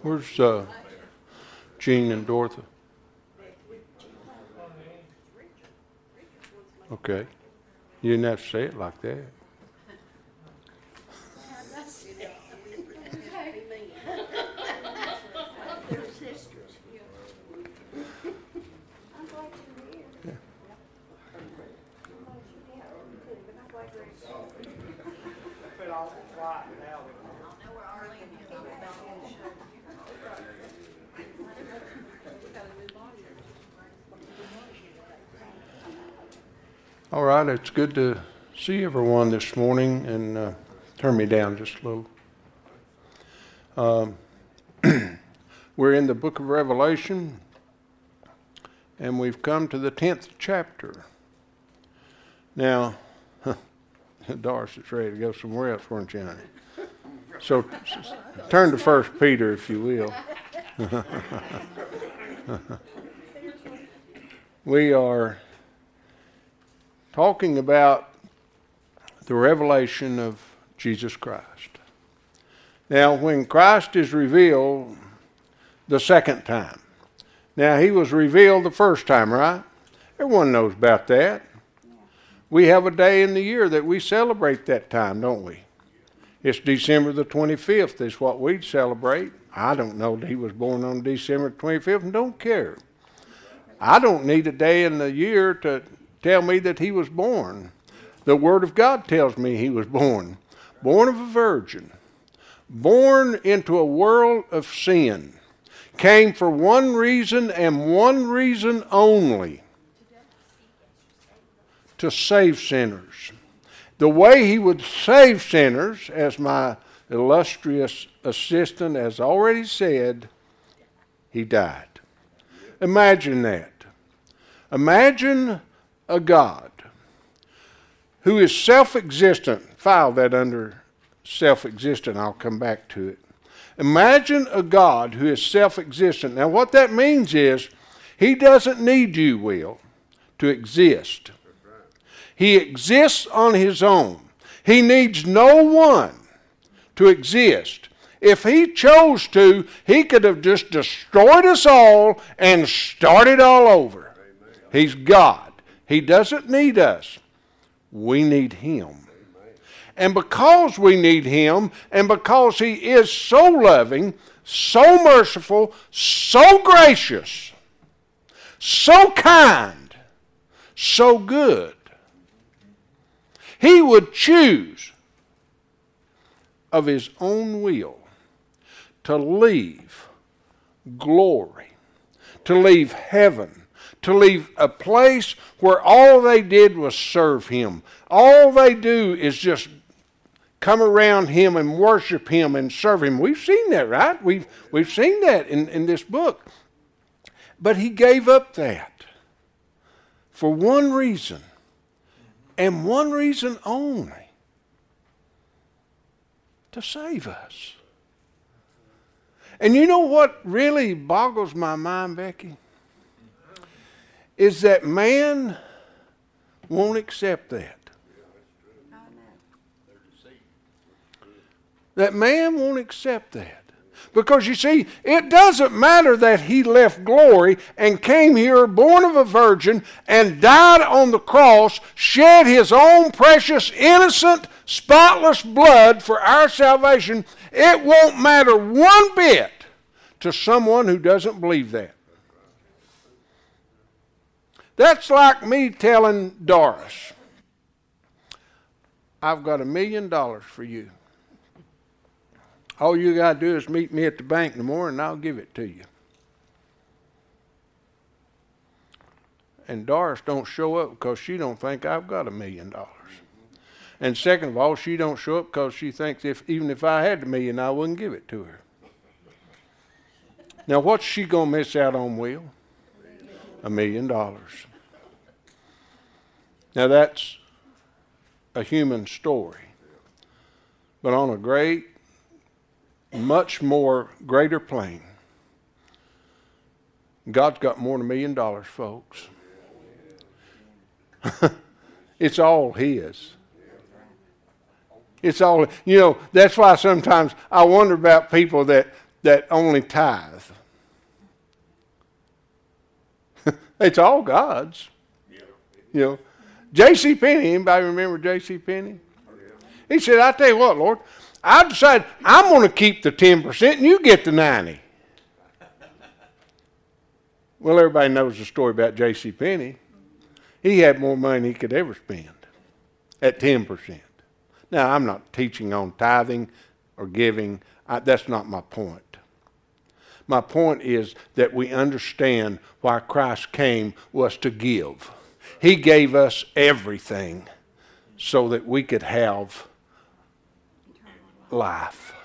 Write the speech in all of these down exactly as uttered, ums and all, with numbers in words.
Where's uh, Jean and Dorothy? Okay. You didn't have to say it like that. All right, it's good to see everyone this morning, and uh, turn me down just a little. Um, we're in the book of Revelation, and we've come to the tenth chapter. Now, Doris is ready to go somewhere else, weren't you, honey? So turn to First Peter, if you will. We are talking about the revelation of Jesus Christ. Now, when Christ is revealed the second time, now he was revealed the first time, right? Everyone knows about that. We have a day in the year that we celebrate that time, don't we? It's December the twenty-fifth is what we celebrate. I don't know that he was born on December twenty-fifth and don't care. I don't need a day in the year to tell me that he was born. The Word of God tells me he was born. Born of a virgin. Born into a world of sin. Came for one reason and one reason only. To save sinners. The way he would save sinners, as my illustrious assistant has already said, he died. Imagine that. Imagine a God who is self-existent. File that under self-existent. I'll come back to it. Imagine a God who is self-existent. Now what that means is he doesn't need you, Will, to exist. He exists on his own. He needs no one to exist. If he chose to, he could have just destroyed us all and started all over. He's God. He doesn't need us. We need him. And because we need him, and because he is so loving, so merciful, so gracious, so kind, so good, he would choose of his own will to leave glory, to leave heaven, to leave a place where all they did was serve him. All they do is just come around him and worship him and serve him. We've seen that, right? We've, we've seen that in, in this book. But he gave up that for one reason, and one reason only: to save us. And you know what really boggles my mind, Becky? Is that man won't accept that. That man won't accept that. Because you see, it doesn't matter that he left glory and came here born of a virgin and died on the cross, shed his own precious, innocent, spotless blood for our salvation. It won't matter one bit to someone who doesn't believe that. That's like me telling Doris, I've got a million dollars for you. All you got to do is meet me at the bank in the morning and I'll give it to you. And Doris don't show up because she don't think I've got a million dollars. And second of all, she don't show up because she thinks if even if I had a million, I wouldn't give it to her. Now what's she going to miss out on, Will? A million dollars. Now that's a human story. But on a great, much more greater plane, God's got more than a million dollars, folks. It's all his. It's all, you know, that's why sometimes I wonder about people that that only tithe. It's all God's. You know, J C. Penney, anybody remember J C. Penney? He said, I tell you what, Lord, I decided I'm going to keep the ten percent and you get the ninety. Well, everybody knows the story about J C. Penney. He had more money than he could ever spend at ten percent. Now, I'm not teaching on tithing or giving. I, that's not my point. My point is that we understand why Christ came was to give. He gave us everything so that we could have life.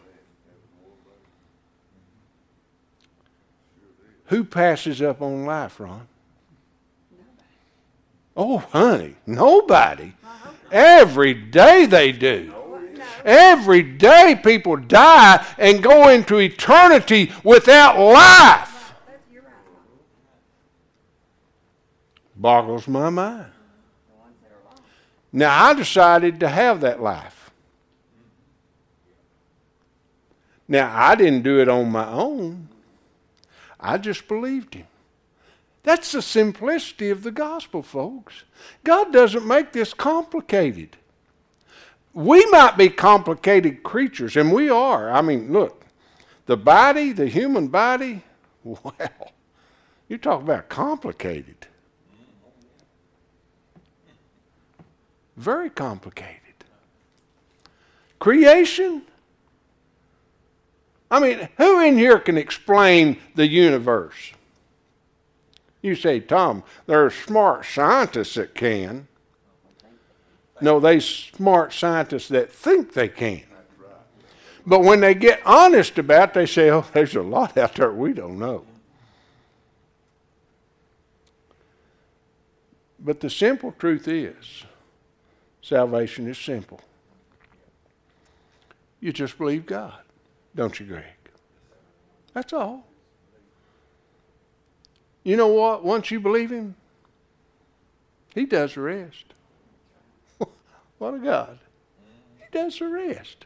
Who passes up on life, Ron? Oh, honey, nobody. Every day they do. Every day people die and go into eternity without life. Boggles my mind. Now, I decided to have that life. Now, I didn't do it on my own. I just believed him. That's the simplicity of the gospel, folks. God doesn't make this complicated. We might be complicated creatures, and we are. I mean, look, the body, the human body, wow. You talk about complicated. Very complicated. Creation? I mean, who in here can explain the universe? You say, Tom, there are smart scientists that can. No, they smart scientists that think they can. But when they get honest about it, they say, oh, there's a lot out there we don't know. But the simple truth is, salvation is simple. You just believe God, don't you, Greg? That's all. You know what? Once you believe him, he does the rest. What a God. He does the rest.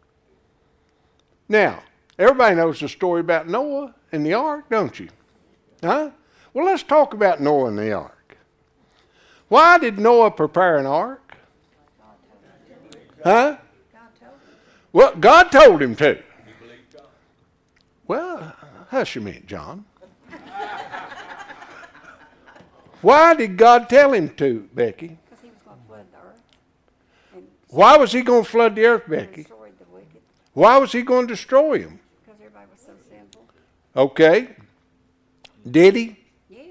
Now, everybody knows the story about Noah and the ark, don't you? Huh? Well, let's talk about Noah and the ark. Why did Noah prepare an ark? Huh? Well, God told him to. Well, hush a minute, John. Why did God tell him to, Becky? Because he was going to flood the earth. And Why was he going to flood the earth, Becky? destroy the wicked. Why was he going to destroy him? Because everybody was so sinful. Okay. Did he? Yes.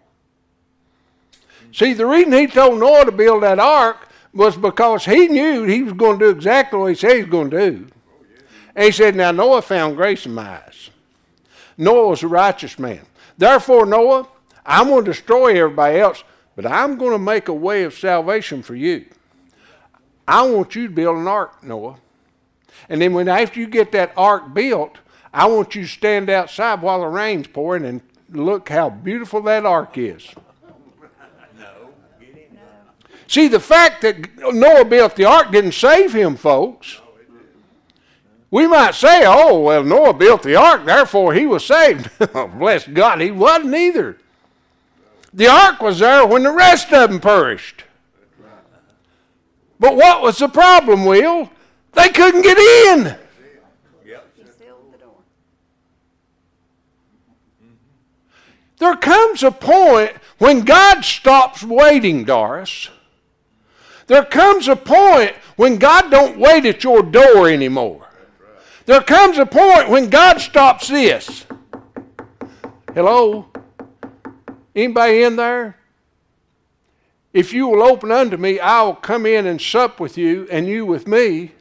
See, the reason he told Noah to build that ark was because he knew he was going to do exactly what he said he was going to do. And he said, now Noah found grace in my eyes. Noah was a righteous man. Therefore, Noah, I'm going to destroy everybody else, but I'm going to make a way of salvation for you. I want you to build an ark, Noah. And then when after you get that ark built, I want you to stand outside while the rain's pouring and look how beautiful that ark is. See, the fact that Noah built the ark didn't save him, folks. We might say, oh, well, Noah built the ark, therefore he was saved. Bless God, he wasn't either. The ark was there when the rest of them perished. But what was the problem, Will? They couldn't get in. He sealed the door. There comes a point when God stops waiting, Doris. There comes a point when God don't wait at your door anymore. There comes a point when God stops this. Hello? Anybody in there? If you will open unto me, I will come in and sup with you, and you with me.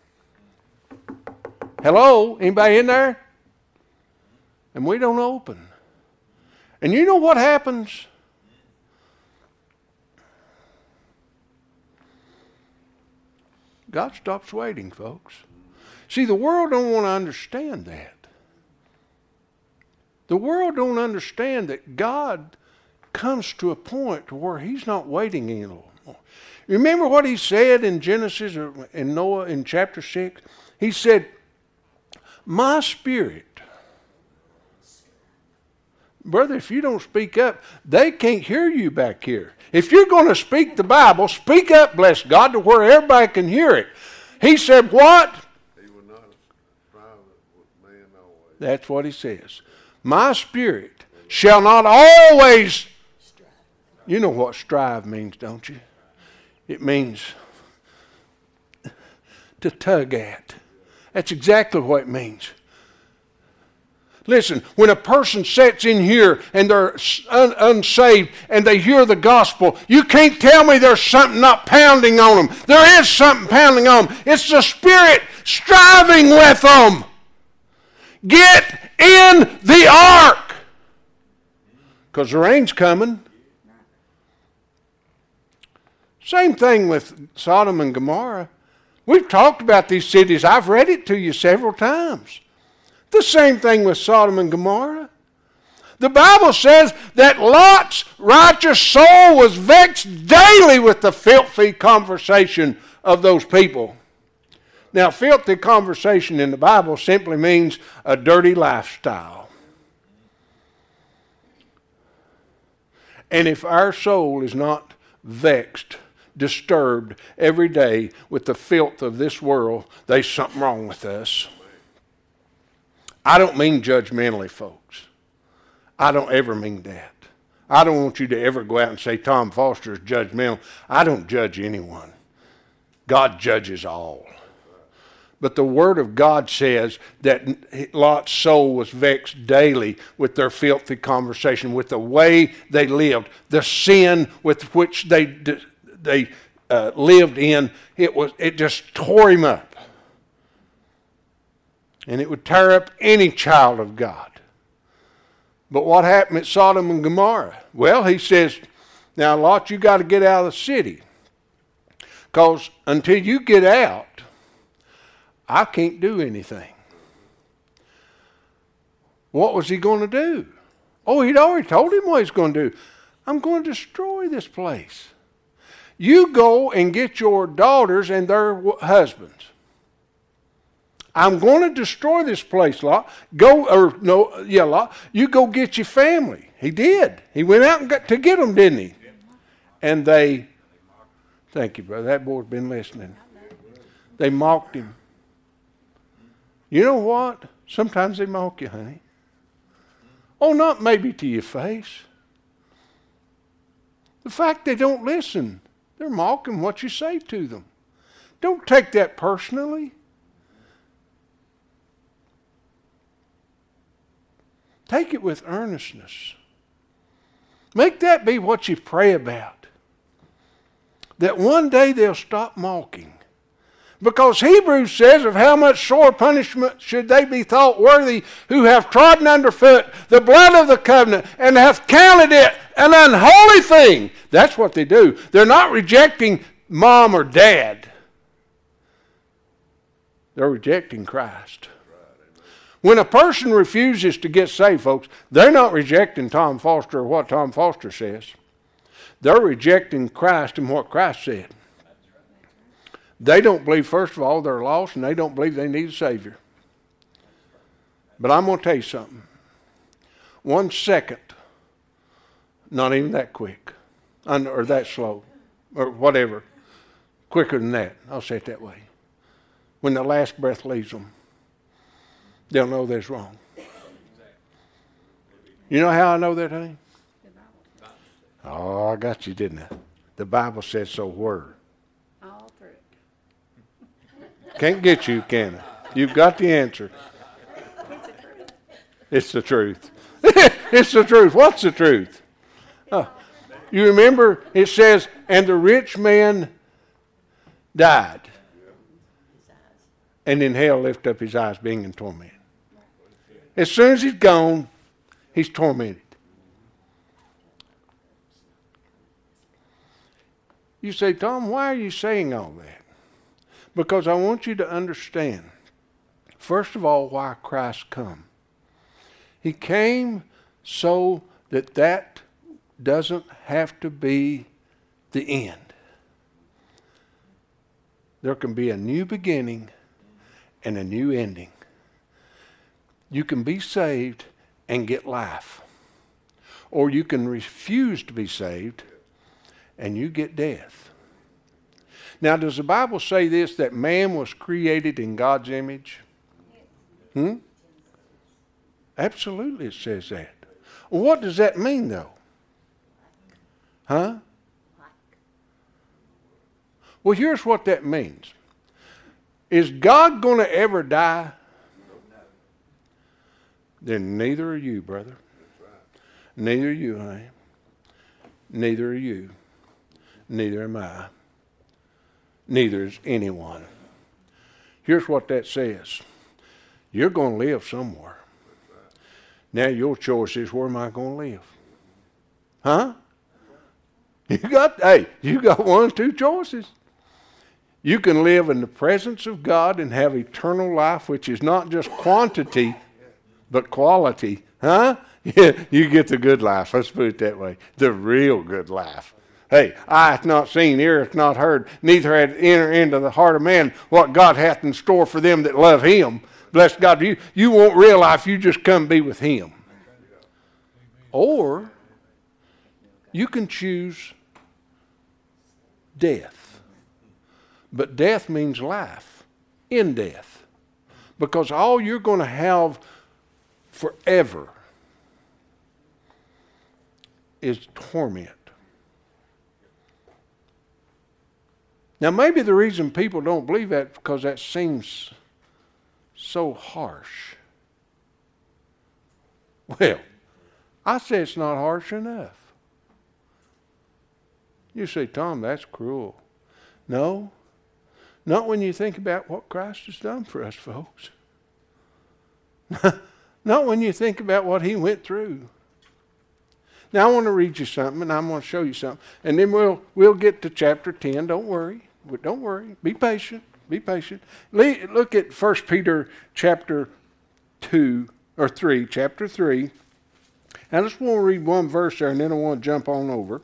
Hello? Anybody in there? And we don't open. And you know what happens? God stops waiting, folks. See, the world don't want to understand that. The world don't understand that God comes to a point to where he's not waiting any more. Remember what he said in Genesis or in Noah in chapter six? He said, My spirit. Brother, if you don't speak up, they can't hear you back here. If you're going to speak the Bible, speak up, bless God, to where everybody can hear it. He said what? He will not strive with man always. That's what he says. My spirit shall not always. You know what strive means, don't you? It means to tug at. That's exactly what it means. Listen, when a person sits in here and they're un- unsaved and they hear the gospel, you can't tell me there's something not pounding on them. There is something pounding on them. It's the Spirit striving with them. Get in the ark. Because the rain's coming. Same thing with Sodom and Gomorrah. We've talked about these cities. I've read it to you several times. The same thing with Sodom and Gomorrah. The Bible says that Lot's righteous soul was vexed daily with the filthy conversation of those people. Now, filthy conversation in the Bible simply means a dirty lifestyle. And if our soul is not vexed, disturbed every day with the filth of this world, there's something wrong with us. I don't mean judgmentally, folks. I don't ever mean that. I don't want you to ever go out and say Tom Foster is judgmental. I don't judge anyone. God judges all. But the Word of God says that Lot's soul was vexed daily with their filthy conversation, with the way they lived, the sin with which they they uh, lived in. It was it just tore him up. And it would tear up any child of God. But what happened at Sodom and Gomorrah? Well, he says, now, Lot, you got to get out of the city. Because until you get out, I can't do anything. What was he going to do? Oh, he'd already told him what he's going to do. I'm going to destroy this place. You go and get your daughters and their husbands. I'm going to destroy this place, Lot. Go, or no, yeah, Lot. You go get your family. He did. He went out and got to get them, didn't he? And they, thank you, brother. That boy's been listening. They mocked him. You know what? Sometimes they mock you, honey. Oh, not maybe to your face. The fact they don't listen, they're mocking what you say to them. Don't take that personally. Take it with earnestness. Make that be what you pray about. That one day they'll stop mocking. Because Hebrews says of how much sore punishment should they be thought worthy who have trodden underfoot the blood of the covenant and have counted it an unholy thing. That's what they do. They're not rejecting mom or dad. They're rejecting Christ. When a person refuses to get saved, folks, they're not rejecting Tom Foster or what Tom Foster says. They're rejecting Christ and what Christ said. They don't believe, first of all, they're lost, and they don't believe they need a Savior. But I'm going to tell you something. One second, not even that quick, or that slow, or whatever, quicker than that, I'll say it that way. When the last breath leaves them, they'll know that's wrong. You know how I know that, honey? Oh, I got you, didn't I? The Bible says so where? All through it. Can't get you, can it? You've got the answer. It's the truth. It's the truth. It's the truth. What's the truth? Uh, you remember it says, and the rich man died. And in hell lift up his eyes, being in torment. As soon as he's gone, he's tormented. You say, Tom, why are you saying all that? Because I want you to understand, first of all, why Christ come. He came so that that doesn't have to be the end. There can be a new beginning and a new ending. You can be saved and get life. Or you can refuse to be saved and you get death. Now, does the Bible say this, that man was created in God's image? Hmm? Absolutely it says that. Well, what does that mean, though? Huh? Well, here's what that means. Is God going to ever die? Then neither are you, brother. Neither are you, honey. Neither are you. Neither am I. Neither is anyone. Here's what that says. You're going to live somewhere. Now your choice is, where am I going to live? Huh? You got, hey, you got one of two choices. You can live in the presence of God and have eternal life, which is not just quantity, but quality. Huh? Yeah, you get the good life. Let's put it that way. The real good life. Hey, eye hath not seen, ear hath not heard, neither hath entered into the heart of man what God hath in store for them that love him. Bless God. You, you won't realize if you just come be with him. Or you can choose death. But death means life in death. Because all you're going to have forever is torment. Now, maybe the reason people don't believe that is because that seems so harsh. Well, I say it's not harsh enough. You say, Tom, that's cruel. No, not when you think about what Christ has done for us, folks. Not when you think about what he went through. Now, I want to read you something, and I'm going to show you something. And then we'll we'll get to chapter ten. Don't worry. Don't worry. Be patient. Be patient. Look at First Peter chapter two, or three, chapter three. I just want to read one verse there, and then I want to jump on over.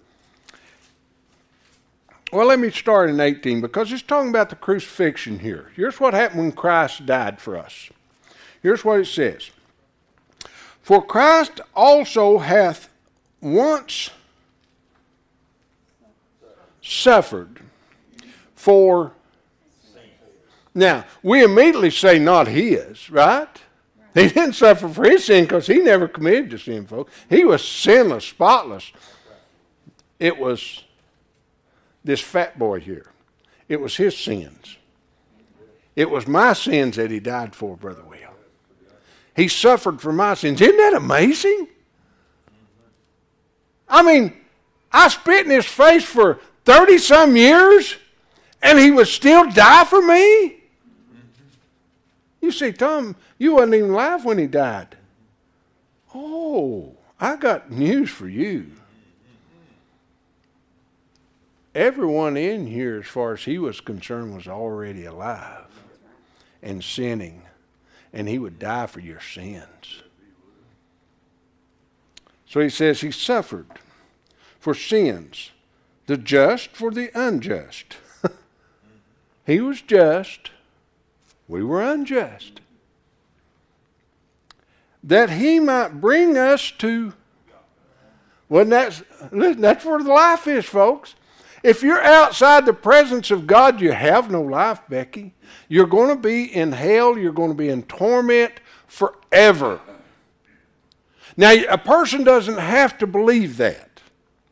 Well, let me start in eighteen, because it's talking about the crucifixion here. Here's what happened when Christ died for us. Here's what it says. For Christ also hath once suffered for... Now, we immediately say not his, right? He didn't suffer for his sin because he never committed the sin, folks. He was sinless, spotless. It was this fat boy here. It was his sins. It was my sins that he died for, Brother Will. He suffered for my sins. Isn't that amazing? I mean, I spit in his face for thirty-some years, and he would still die for me? You say, Tom, you wasn't even alive when he died. Oh, I got news for you. Everyone in here, as far as he was concerned, was already alive and sinning, and he would die for your sins. So he says he suffered for sins, the just for the unjust. He was just, we were unjust. That he might bring us to, well, that's, listen, that's where the life is, folks. If you're outside the presence of God, you have no life, Becky. You're going to be in hell. You're going to be in torment forever. Now, a person doesn't have to believe that.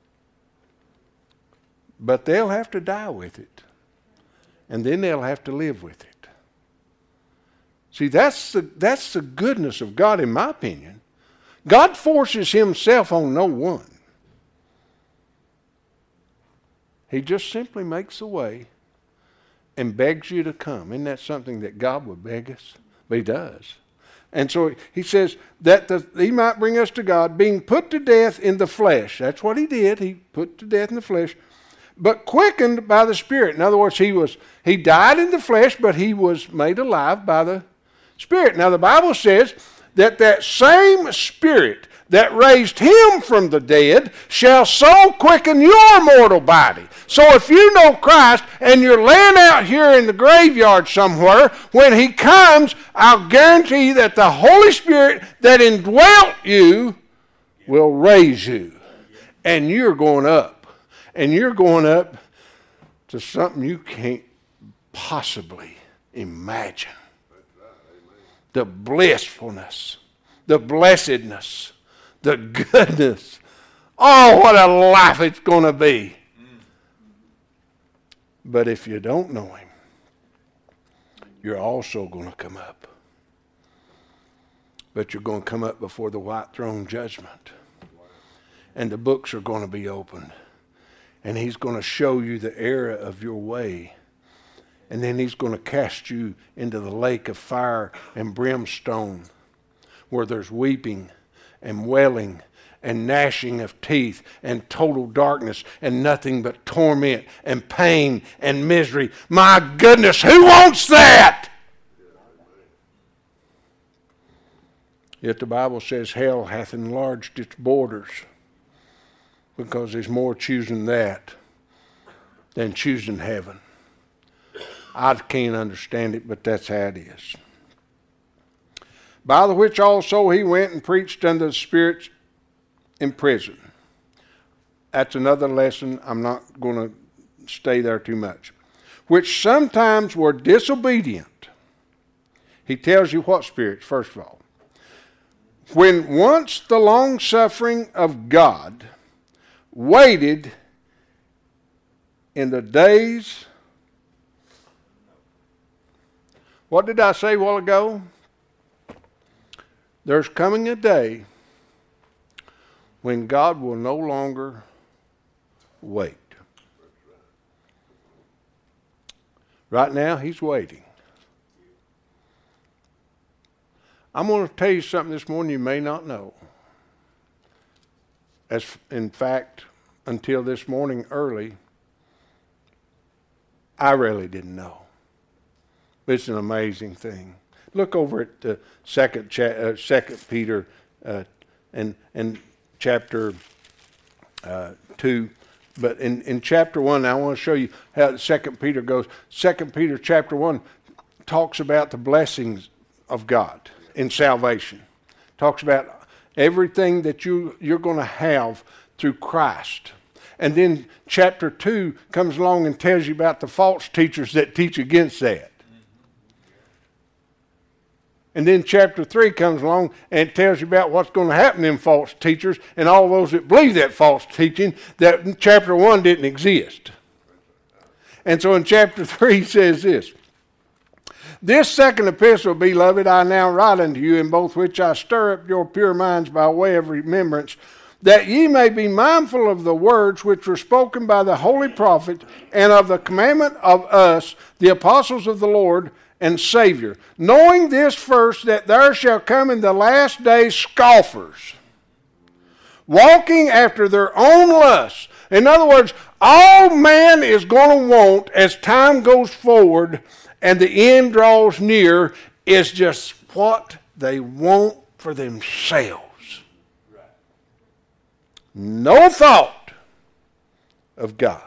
But they'll have to die with it. And then they'll have to live with it. See, that's the, that's the goodness of God, in my opinion. God forces himself on no one. He just simply makes a way and begs you to come. Isn't that something that God would beg us? But he does. And so he says that the, he might bring us to God, being put to death in the flesh. That's what he did. He put to death in the flesh, but quickened by the Spirit. In other words, he was he died in the flesh, but he was made alive by the Spirit. Now the Bible says that that same Spirit that raised him from the dead shall so quicken your mortal body. So if you know Christ and you're laying out here in the graveyard somewhere, when he comes, I'll guarantee you that the Holy Spirit that indwelt you will raise you. And you're going up. And you're going up to something you can't possibly imagine. The blissfulness, the blessedness, the goodness. Oh, what a life it's going to be. But if you don't know him, you're also going to come up. But you're going to come up before the white throne judgment. And the books are going to be opened. And he's going to show you the error of your way. And then he's going to cast you into the lake of fire and brimstone, where there's weeping and wailing and gnashing of teeth and total darkness and nothing but torment and pain and misery. My goodness, who wants that? Yet the Bible says hell hath enlarged its borders, because there's more choosing that than choosing heaven. I can't understand it, but that's how it is. By the which also he went and preached unto the spirits in prison. That's another lesson. I'm not going to stay there too much. Which sometimes were disobedient. He tells you what spirits, first of all. When once the long suffering of God waited in the days. What did I say a while ago? There's coming a day when God will no longer wait. Right now, he's waiting. I'm going to tell you something this morning you may not know. As in fact, until this morning early, I really didn't know. It's an amazing thing. Look over at the second, cha- uh, second Peter uh, and and chapter uh, two. But in, in chapter one, I want to show you how Second Peter goes. Second Peter chapter one talks about the blessings of God in salvation. Talks about everything that you, you're going to have through Christ. And then chapter two comes along and tells you about the false teachers that teach against that. And then chapter three comes along and tells you about what's going to happen to them false teachers and all those that believe that false teaching, that chapter one didn't exist. And so in chapter three he says this. This second epistle, beloved, I now write unto you, in both which I stir up your pure minds by way of remembrance, that ye may be mindful of the words which were spoken by the holy prophet, and of the commandment of us, the apostles of the Lord and Savior, knowing this first, that there shall come in the last days scoffers, walking after their own lusts. In other words, all man is going to want as time goes forward and the end draws near is just what they want for themselves. No thought of God.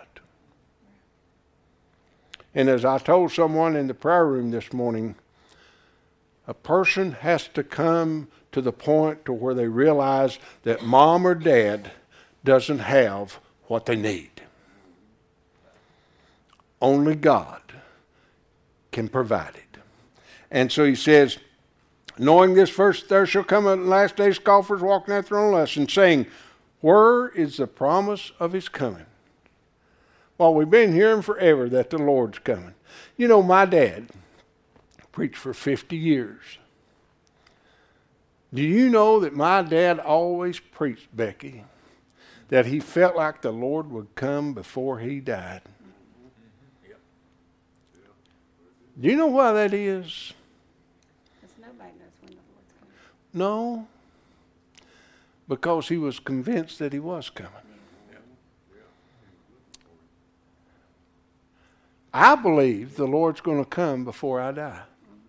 And as I told someone in the prayer room this morning, a person has to come to the point to where they realize that mom or dad doesn't have what they need. Only God can provide it. And so he says, knowing this first, there shall come a last day scoffers walking after their own lusts, and saying, where is the promise of his coming? Well, we've been hearing forever that the Lord's coming. You know, my dad preached for fifty years. Do you know that my dad always preached, Becky, that he felt like the Lord would come before he died? Do you know why that is? Because nobody knows when the Lord's coming. No. Because he was convinced that he was coming. I believe the Lord's going to come before I die.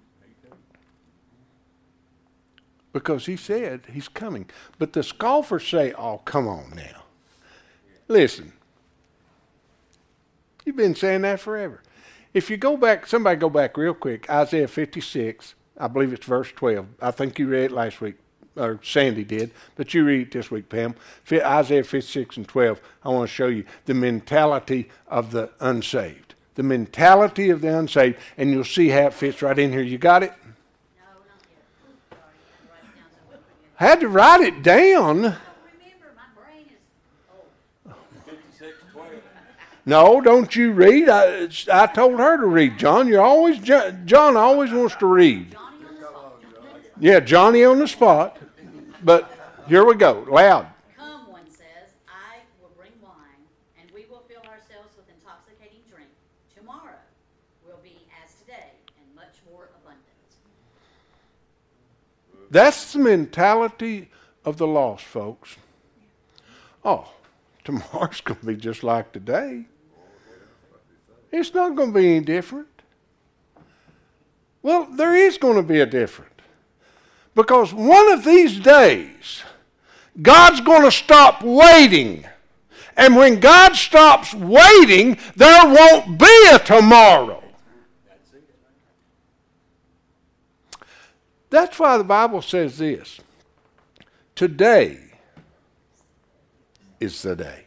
Because he said he's coming. But the scoffers say, oh, come on now. Listen. You've been saying that forever. If you go back, somebody go back real quick, Isaiah fifty-six, I believe it's verse twelve. I think you read it last week, or Sandy did, but you read it this week, Pam. Isaiah fifty-six and twelve, I want to show you the mentality of the unsaved. The mentality of the unsaved, and you'll see how it fits right in here. You got it? No, not yet. Sorry, I had to write it down so I wouldn't forget. I had to write it down. I don't remember. My brain is old. Fifty-six, twelve. No, don't you read. I, I told her to read, John. You're always, John always wants to read. Johnny on the spot. Yeah, Johnny on the spot. But here we go, loud. Come, one says, I will bring wine, and we will fill ourselves with intoxicating drink. Tomorrow will be as today, and much more abundant. That's the mentality of the lost, folks. Oh, tomorrow's going to be just like today. It's not going to be any different. Well, there is going to be a difference. Because one of these days, God's going to stop waiting. And when God stops waiting, there won't be a tomorrow. That's why the Bible says this. Today is the day.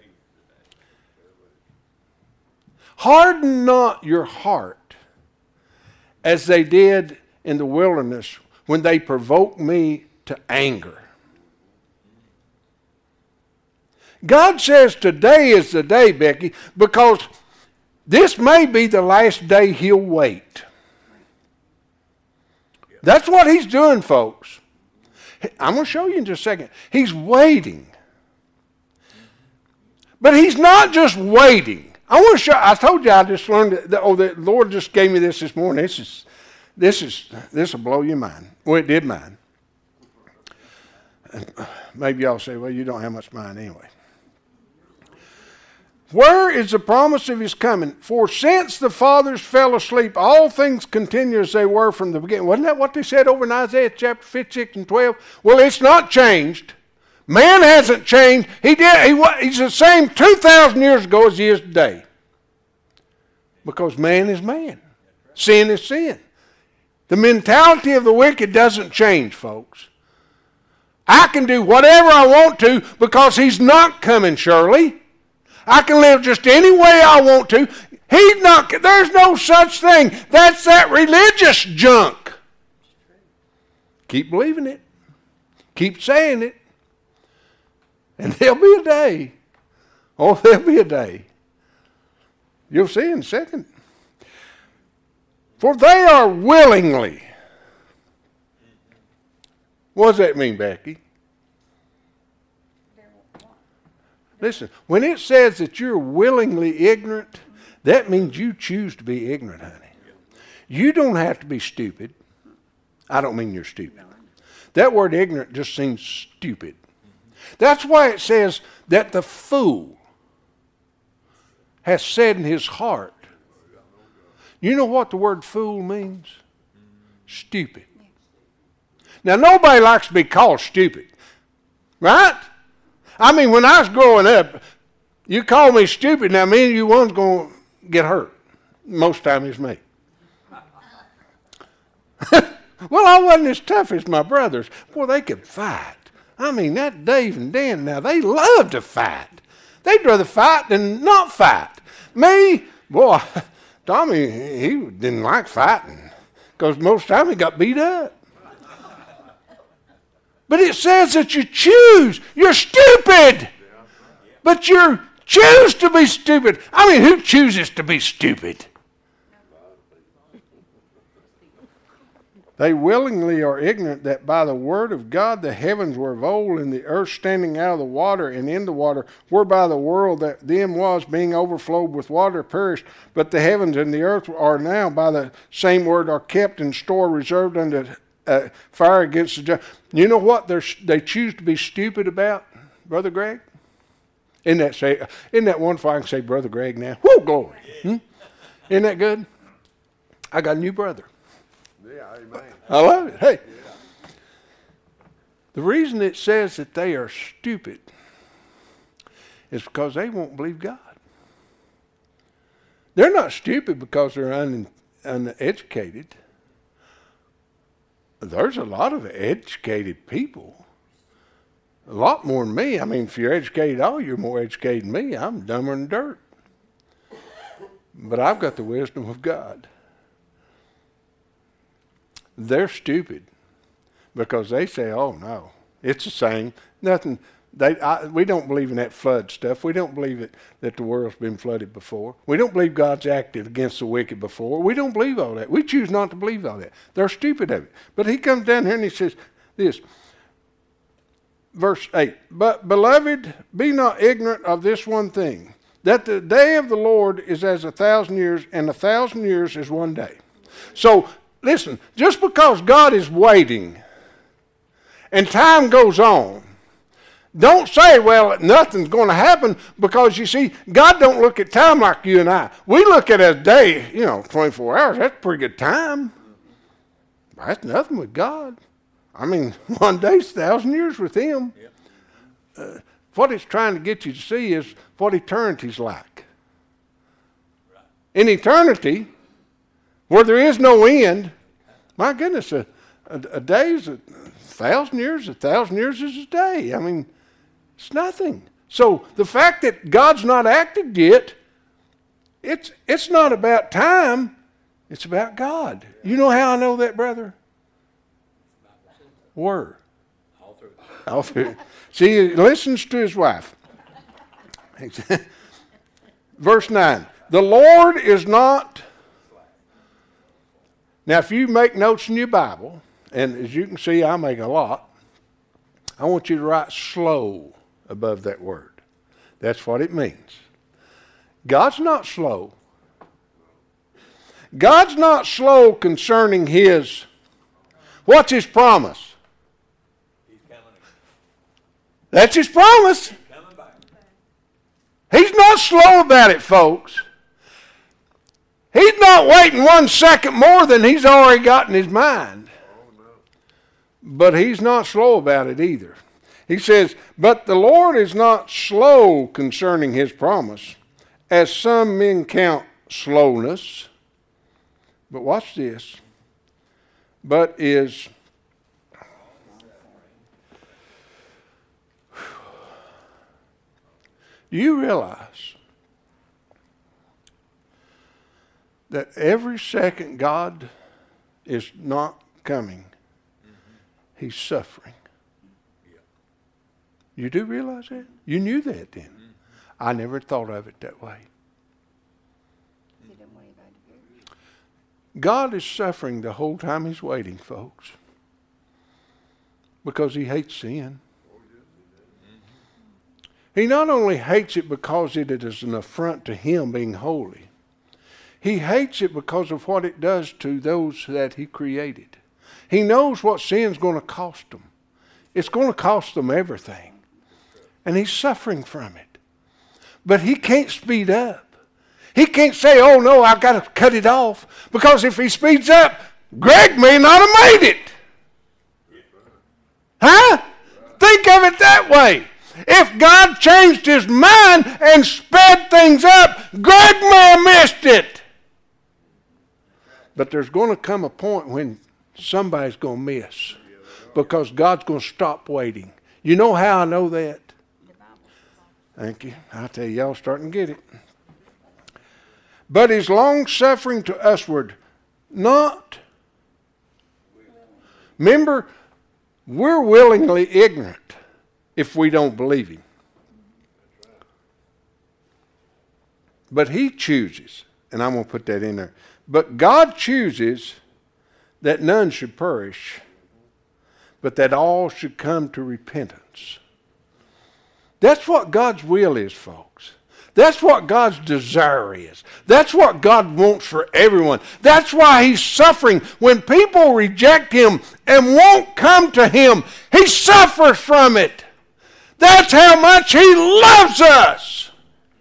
Harden not your heart as they did in the wilderness when they provoked me to anger. God says today is the day, Becky, because this may be the last day he'll wait. That's what he's doing, folks. I'm going to show you in just a second. He's waiting. But he's not just waiting. I want to show. I told you I just learned that. Oh, the Lord just gave me this this morning. This is, this is, this will blow your mind. Well, it did mine. Maybe y'all say, well, you don't have much mind anyway. Where is the promise of his coming? For since the fathers fell asleep, all things continue as they were from the beginning. Wasn't that what they said over in Isaiah chapter fifty-six and twelve? Well, it's not changed. Man hasn't changed. He did. He, he's the same two thousand years ago as he is today. Because man is man. Sin is sin. The mentality of the wicked doesn't change, folks. I can do whatever I want to because he's not coming, Shirley. I can live just any way I want to. He's not. There's no such thing. That's that religious junk. Keep believing it. Keep saying it. And there'll be a day. Oh, there'll be a day. You'll see in a second. For they are willingly. What does that mean, Becky? Listen, when it says that you're willingly ignorant, that means you choose to be ignorant, honey. You don't have to be stupid. I don't mean you're stupid. That word ignorant just seems stupid. That's why it says that the fool has said in his heart. You know what the word fool means? Stupid. Now, nobody likes to be called stupid, right? I mean, when I was growing up, you call me stupid, now me and you one's going to get hurt. Most time it's me. Well, I wasn't as tough as my brothers. Boy, they could fight. I mean, that Dave and Dan now, they love to fight. They'd rather fight than not fight. Me, boy, Tommy, he didn't like fighting because most of the time he got beat up. But it says that you choose. You're stupid. But you choose to be stupid. I mean, who chooses to be stupid? They willingly are ignorant that by the word of God the heavens were of old, and the earth standing out of the water and in the water, whereby the world that then was, being overflowed with water, perished. But the heavens and the earth are now by the same word are kept in store, reserved unto uh, fire against the just. You know what they're, they choose to be stupid about, Brother Greg? Isn't that, say, isn't that wonderful? I can say Brother Greg now. Woo, glory. Hmm? Isn't that good? I got a new brother. Yeah, amen. I love it. Hey. The reason it says that they are stupid is because they won't believe God. They're not stupid because they're un, uneducated. There's a lot of educated people. A lot more than me. I mean, if you're educated at all, you're more educated than me. I'm dumber than dirt. But I've got the wisdom of God. They're stupid because they say, oh, no, it's the same. Nothing. They, I, we don't believe in that flood stuff. We don't believe it, that the world's been flooded before. We don't believe God's acted against the wicked before. We don't believe all that. We choose not to believe all that. They're stupid of it. But he comes down here and he says this, verse eight, but beloved, be not ignorant of this one thing, that the day of the Lord is as a thousand years, and a thousand years is one day. So, listen, just because God is waiting and time goes on, don't say, well, nothing's going to happen, because you see, God don't look at time like you and I. We look at a day, you know, twenty-four hours, that's pretty good time. That's nothing with God. I mean, one day's a thousand years with him. Yep. Uh, what it's trying to get you to see is what eternity's like. Right. In eternity, where there is no end, my goodness, a, a, a day is a thousand years, a thousand years is a day. I mean, it's nothing. So the fact that God's not acted yet, it's it's not about time, it's about God. You know how I know that, brother? Word. All through. All through. See, he listens to his wife. Verse nine. The Lord is not. Now, if you make notes in your Bible, and as you can see, I make a lot, I want you to write slow above that word. That's what it means. God's not slow. God's not slow concerning his, what's his promise? He's coming. That's his promise. He's coming back. He's not slow about it, folks. He's not waiting one second more than he's already got in his mind. But he's not slow about it either. He says, but the Lord is not slow concerning his promise, as some men count slowness. But watch this. But is do you realize that every second God is not coming, he's suffering? You do realize that? You knew that then. Mm-hmm. I never thought of it that way. He didn't want anybody to hear. God is suffering the whole time he's waiting, folks. Because he hates sin. He not only hates it because it is an affront to him being holy. He hates it because of what it does to those that he created. He knows what sin's going to cost them. It's going to cost them everything. And he's suffering from it. But he can't speed up. He can't say, oh no, I've got to cut it off. Because if he speeds up, Greg may not have made it. Huh? Think of it that way. If God changed his mind and sped things up, Greg may have missed it. But there's going to come a point when somebody's going to miss. Because God's going to stop waiting. You know how I know that? Thank you. I tell you, y'all starting to get it. But his long suffering to usward, not. Remember, we're willingly ignorant if we don't believe him. But he chooses, and I'm going to put that in there. But God chooses that none should perish, but that all should come to repentance. That's what God's will is, folks. That's what God's desire is. That's what God wants for everyone. That's why he's suffering. When people reject him and won't come to him, he suffers from it. That's how much he loves us.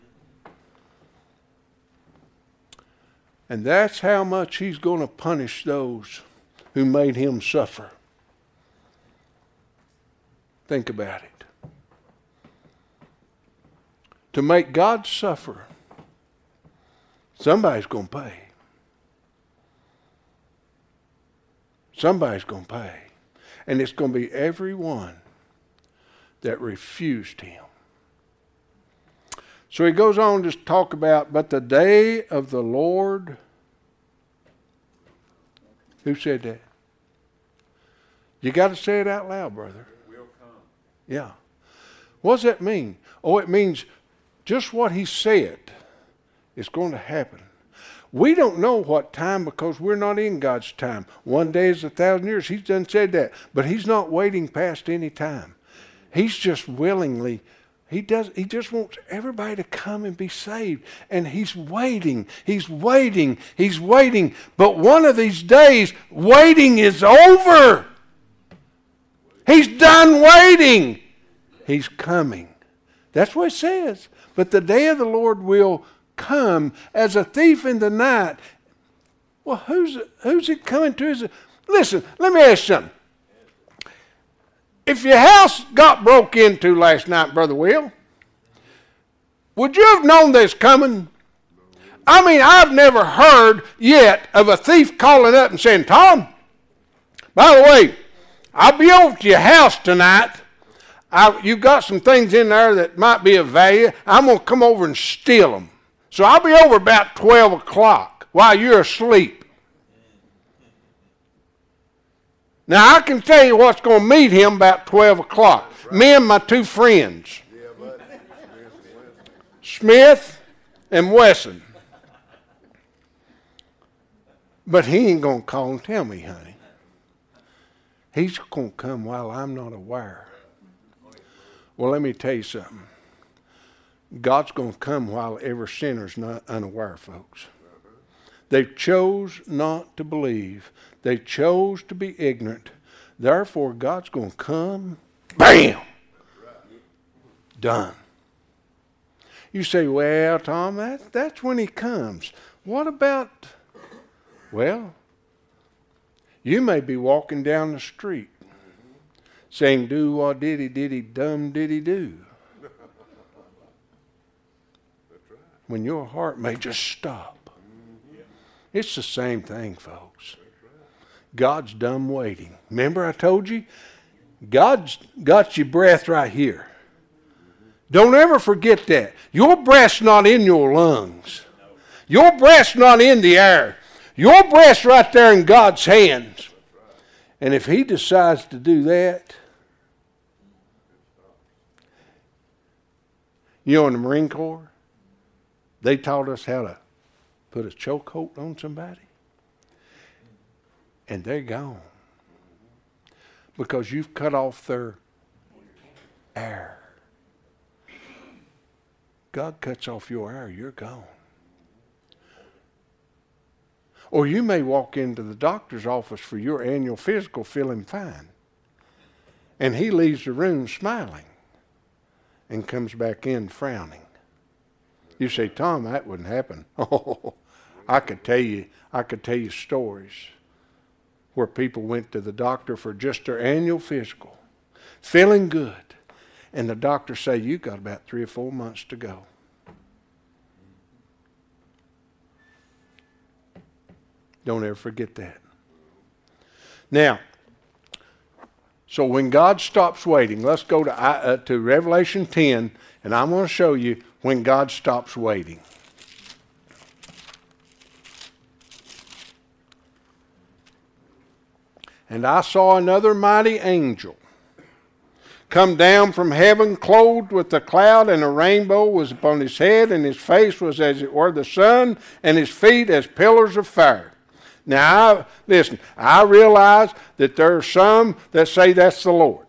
And that's how much he's going to punish those who made him suffer. Think about it. To make God suffer Somebody's going to pay. Somebody's going to pay. And it's going to be everyone that refused him. So he goes on to talk about, but the day of the Lord. Who said that? You got to say it out loud, brother. It will come. Yeah. What does that mean? Oh, it means just what he said is going to happen. We don't know what time because we're not in God's time. One day is a thousand years. He's done said that. But he's not waiting past any time. He's just willingly, he does. He just wants everybody to come and be saved. And he's waiting. He's waiting. He's waiting. But one of these days, waiting is over. He's done waiting. He's coming. That's what it says. But the day of the Lord will come as a thief in the night. Well, who's who's it coming to? Is it, listen, let me ask you something. If your house got broke into last night, Brother Will, would you have known this coming? I mean, I've never heard yet of a thief calling up and saying, Tom, by the way, I'll be over to your house tonight. I, you've got some things in there that might be of value. I'm going to come over and steal them. So I'll be over about twelve o'clock while you're asleep. Now, I can tell you what's going to meet him about twelve o'clock. Right. Me and my two friends, Yeah, buddy. Smith and Wesson. But he ain't going to call and tell me, honey. He's going to come while I'm not aware. Well, let me tell you something. God's going to come while every sinner's not unaware, folks. They chose not to believe. They chose to be ignorant. Therefore, God's going to come. Bam! Done. You say, well, Tom, that, that's when he comes. What about, well, you may be walking down the street saying, do what did he, did he, dumb did he do. When your heart may just stop. It's the same thing, folks. God's done waiting. Remember I told you? God's got your breath right here. Don't ever forget that. Your breath's not in your lungs. Your breath's not in the air. Your breath's right there in God's hands. And if he decides to do that, you know, in the Marine Corps, they taught us how to put a chokehold on somebody. And they're gone. Because you've cut off their air. God cuts off your air, you're gone. Or you may walk into the doctor's office for your annual physical feeling fine. And he leaves the room smiling and comes back in frowning. You say, Tom, that wouldn't happen. Oh, I could tell you, I could tell you stories where people went to the doctor for just their annual physical, feeling good, and the doctor say, you got about three or four months to go. Don't ever forget that. Now, so when God stops waiting, let's go to uh, to Revelation ten, and I'm going to show you when God stops waiting. And I saw another mighty angel come down from heaven, clothed with a cloud, and a rainbow was upon his head, and his face was as it were the sun, and his feet as pillars of fire. Now, I, listen, I realize that there are some that say that's the Lord.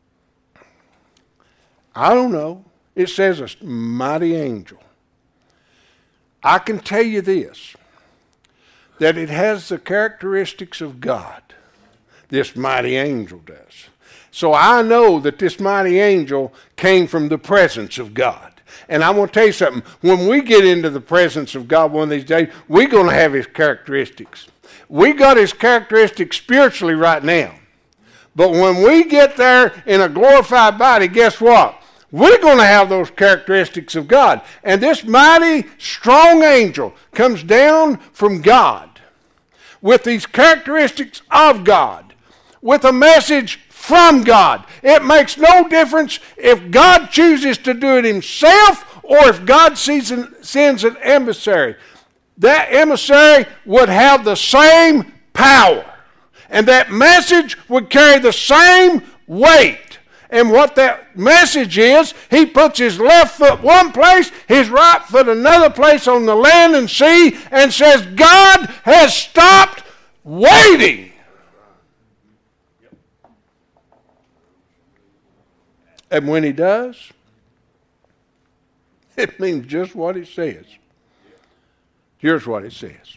I don't know. It says a mighty angel. I can tell you this, that it has the characteristics of God. This mighty angel does. So I know that this mighty angel came from the presence of God. And I'm going to tell you something. When we get into the presence of God one of these days, we're going to have his characteristics. We got his characteristics spiritually right now. But when we get there in a glorified body, guess what? We're going to have those characteristics of God. And this mighty, strong angel comes down from God with these characteristics of God, with a message from God. It makes no difference if God chooses to do it himself or if God sees an, sends an emissary. That emissary would have the same power. And that message would carry the same weight. And what that message is, he puts his left foot one place, his right foot another place on the land and sea, and says, God has stopped waiting. And when he does, it means just what it says. Here's what it says.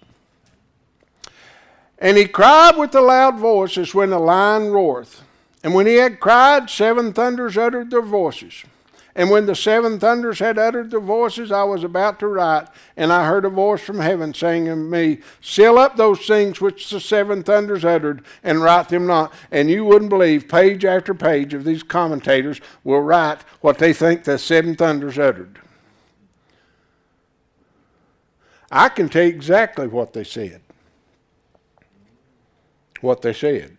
And he cried with a loud voice as when a lion roareth. And when he had cried, seven thunders uttered their voices. And when the seven thunders had uttered their voices, I was about to write, and I heard a voice from heaven saying unto me, seal up those things which the seven thunders uttered, and write them not. And you wouldn't believe, page after page of these commentators will write what they think the seven thunders uttered. I can tell you exactly what they said. What they said.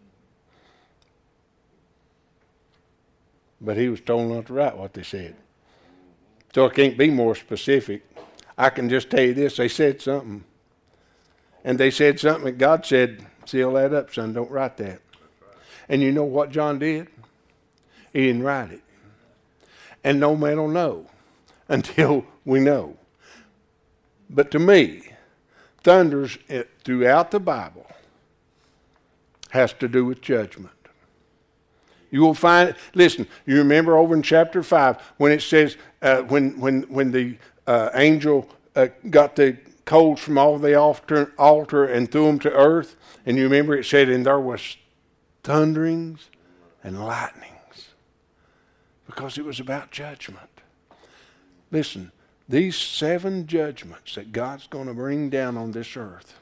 But he was told not to write what they said. So I can't be more specific. I can just tell you this. They said something. And they said something that God said, seal that up, son. Don't write that. And you know what John did? He didn't write it. And no man will know until we know. But to me, thunders throughout the Bible has to do with judgment. You will find, listen, you remember over in chapter five when it says, uh, when, when, when the uh, angel uh, got the coals from all the altar, altar and threw them to earth, and you remember it said, and there was thunderings and lightnings, because it was about judgment. Listen, these seven judgments that God's going to bring down on this earth,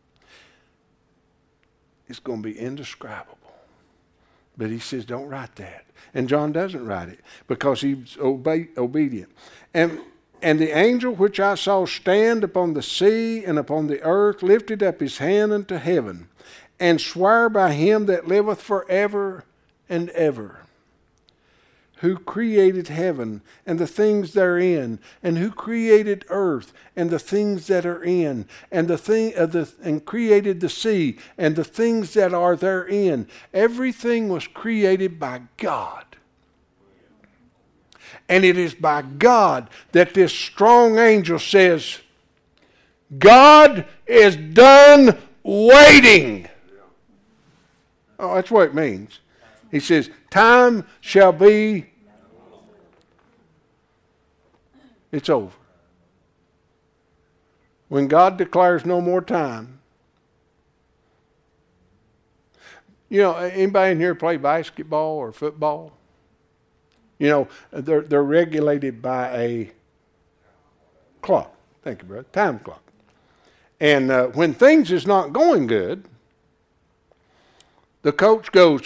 it's going to be indescribable. But he says, don't write that. And John doesn't write it because he's obe- obedient. And, and the angel which I saw stand upon the sea and upon the earth lifted up his hand unto heaven and sware by him that liveth forever and ever, who created heaven and the things therein, and who created earth and the things that are in, and the thing of the and created the sea and the things that are therein. Everything was created by God. And it is by God that this strong angel says, God is done waiting. Oh, that's what it means. He says, time shall be. It's over. When God declares no more time. You know, anybody in here play basketball or football? You know, they're, they're regulated by a clock. Thank you, brother. Time clock. And uh, when things is not going good, the coach goes,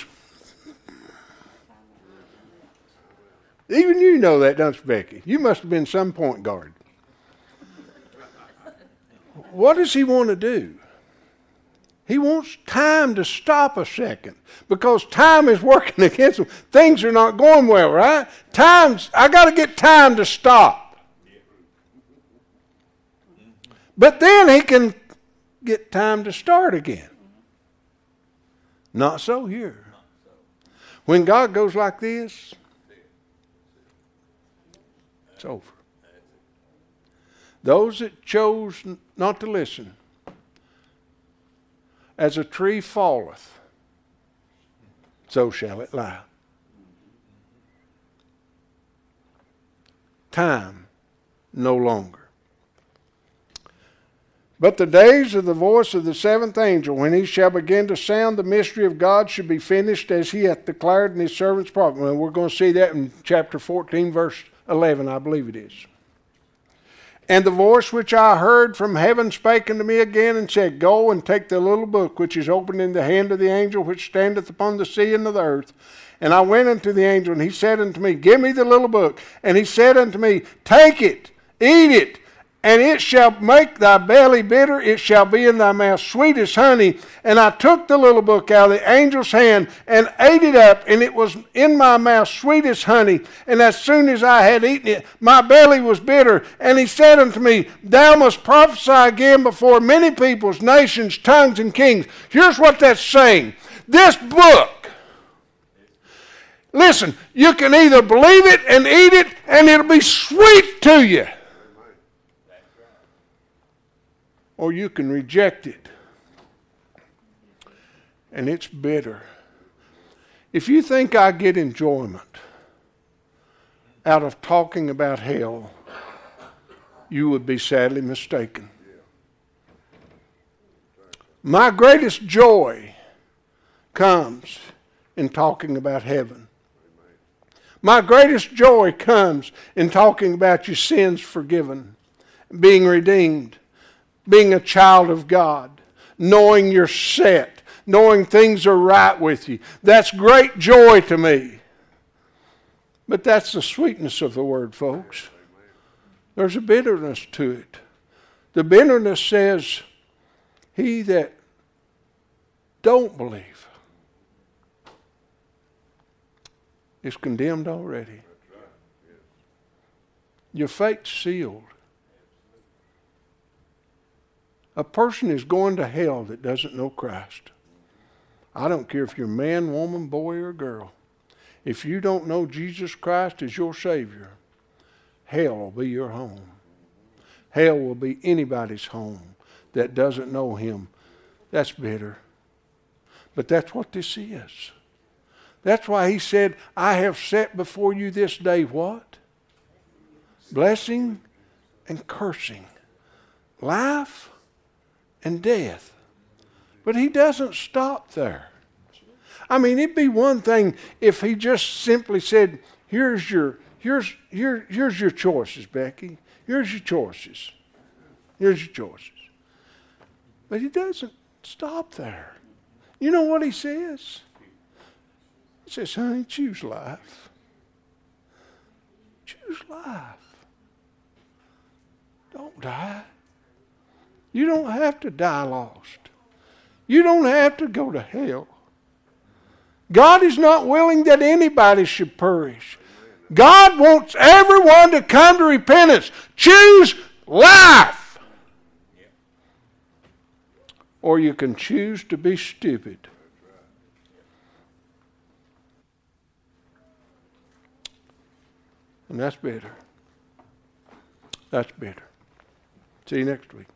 even you know that, don't you, Becky? You must have been some point guard. What does he want to do? He wants time to stop a second because time is working against him. Things are not going well, right? Time's, I got to get time to stop. But then he can get time to start again. Not so here. When God goes like this, it's over. Those that chose not to listen, as a tree falleth, so shall it lie. Time no longer. But the days of the voice of the seventh angel, when he shall begin to sound, the mystery of God should be finished as he hath declared in his servant's prophet. Well, we're going to see that in chapter fourteen, verse eleven, I believe it is. And the voice which I heard from heaven spake unto me again and said, Go and take the little book which is opened in the hand of the angel which standeth upon the sea and of the earth. And I went unto the angel, and he said unto me, Give me the little book. And he said unto me, Take it, eat it, and it shall make thy belly bitter, it shall be in thy mouth sweet as honey. And I took the little book out of the angel's hand and ate it up, and it was in my mouth sweet as honey. And as soon as I had eaten it, my belly was bitter. And he said unto me, Thou must prophesy again before many peoples, nations, tongues, and kings. Here's what that's saying. This book, listen, you can either believe it and eat it, and it'll be sweet to you. Or you can reject it, and it's bitter. If you think I get enjoyment out of talking about hell, you would be sadly mistaken. My greatest joy comes in talking about heaven. My greatest joy comes in talking about your sins forgiven, being redeemed, being a child of God, knowing you're set, knowing things are right with you. That's great joy to me. But that's the sweetness of the word, folks. There's a bitterness to it. The bitterness says, he that don't believe is condemned already. Your fate's sealed. A person is going to hell that doesn't know Christ. I don't care if you're man, woman, boy, or girl. If you don't know Jesus Christ as your Savior, hell will be your home. Hell will be anybody's home that doesn't know Him. That's bitter. But that's what this is. That's why He said, I have set before you this day what? Blessing and cursing. Life and death. But He doesn't stop there. I mean, it'd be one thing if He just simply said, here's your here's here, here's your choices, Becky. Here's your choices. Here's your choices. But He doesn't stop there. You know what He says? He says, honey, choose life. Choose life. Don't die. You don't have to die lost. You don't have to go to hell. God is not willing that anybody should perish. God wants everyone to come to repentance. Choose life. Or you can choose to be stupid. And that's bitter. That's bitter. See you next week.